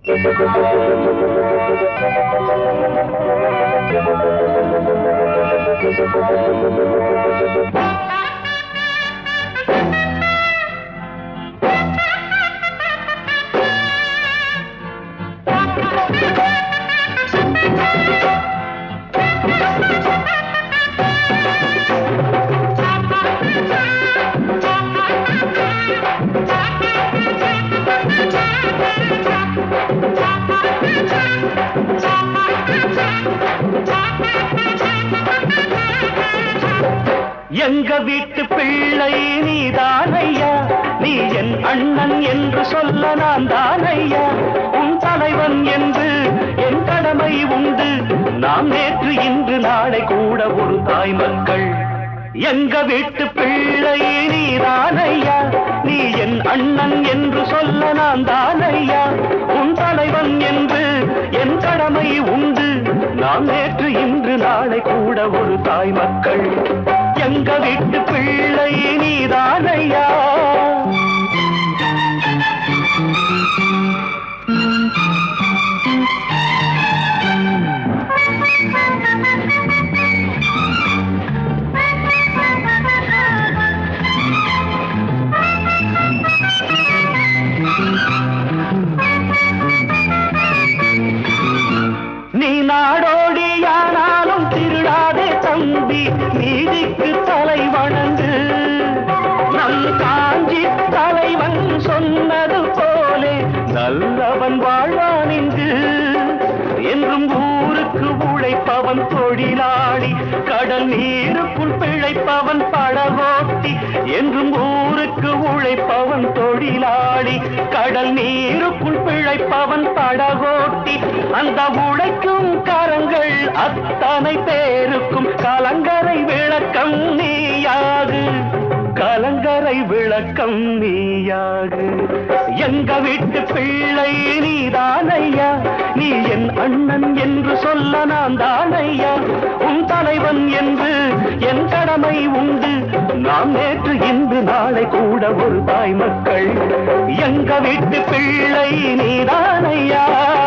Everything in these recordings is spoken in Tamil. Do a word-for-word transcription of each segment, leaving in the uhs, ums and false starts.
எங்க வீட்டு பிள்ளை நீதானையா, நீ என் அண்ணன் என்று சொல்ல நான் தானையா, உன் தலைவன் என்று என் கடமை உண்டு, நாம் நேற்று இன்று நாளை கூட ஒரு தாய் மக்கள். எங்க வீட்டு பிள்ளை நீதானையா, நீ என் அண்ணன் என்று சொல்ல நான் தானையா, உன் தலைவன் என்று என் கடமை உண்டு, நாம் நேற்று இன்று நாளை கூட ஒரு தாய் மக்கள். எங்க வீட்டு பிள்ளை நீதானையா. நீ நாடோடியானாலும் திருடாதே தம்பி, நீதிக்கு தலை வணங்கு. நம் காஞ்சி தலைவன் சொன்னது போலே நல்லவன் வாழ்வான் இங்கு. என்றும் ஊருக்கு உழைப்பவன் தொழிலாளி, கடல் நீருக்குள் பிழைப்பவன் படகோட்டி. என்றும் ஊருக்கு உழைப்பவன் தொழிலாளி, கடல் நீருக்குள் பிழைப்பவன் படகோட்டி. அந்த உழைக்கும் கரங்கள் அத்தனை பேருக்கும் கலங்கரை விளக்கம் நீயாது, கலங்கரை விளக்கம் நீயாது. எங்க வீட்டு பிள்ளை நீதானையா, நீ என் அண்ணன் என்று சொல்ல நான் தானையா, உன் தலைவன் என்று என் கடமை உண்டு, நாம் நேற்று இன்று நாளை கூட ஒரு தாய் மக்கள். எங்க வீட்டு பிள்ளை நீதானையா.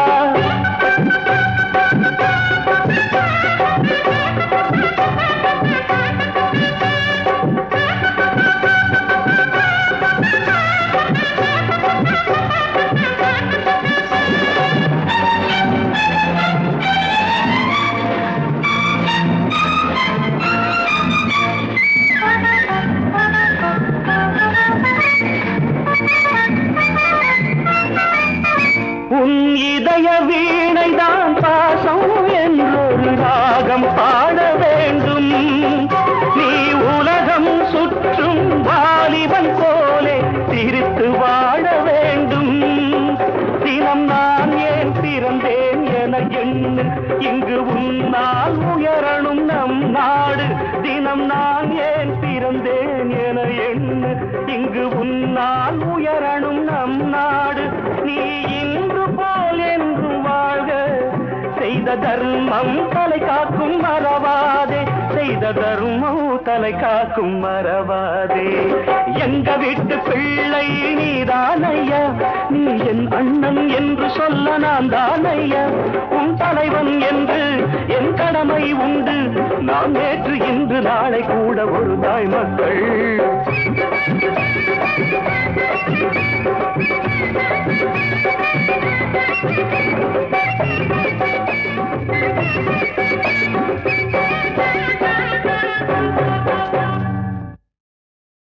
உன் இதய வீணைதான் பாசம் என்றொரு ராகம் பாட வேண்டும். நீ உலகம் சுற்றும் வாலிபன் போலே சிரித்து வாழ வேண்டும். தினம் நான் ஏன் பிறந்தேன் என எண்ணு, இங்கு உன்னால் உயரணும் நம் நாடு. தினம் நான் ஏன் பிறந்தேன் என எண்ணு, இங்கு உன்னால் உயரணும் நம் நாடு. நீ இன்று போல் என்று வாழ்க, செய்த தர்மம் தலை காக்கும் மறவாதே, செய்த தர்மம் தலை காக்கும் மறவாதே. எங்க வீட்டு பிள்ளை நீதானையா, நீ என் அண்ணன் என்று சொல்ல நான் தானையா, உன் தலைவன் என்று என் கடமை உண்டு, நான் நேற்று இன்று நாளை கூட ஒரு தாய் மக்கள். Thank you.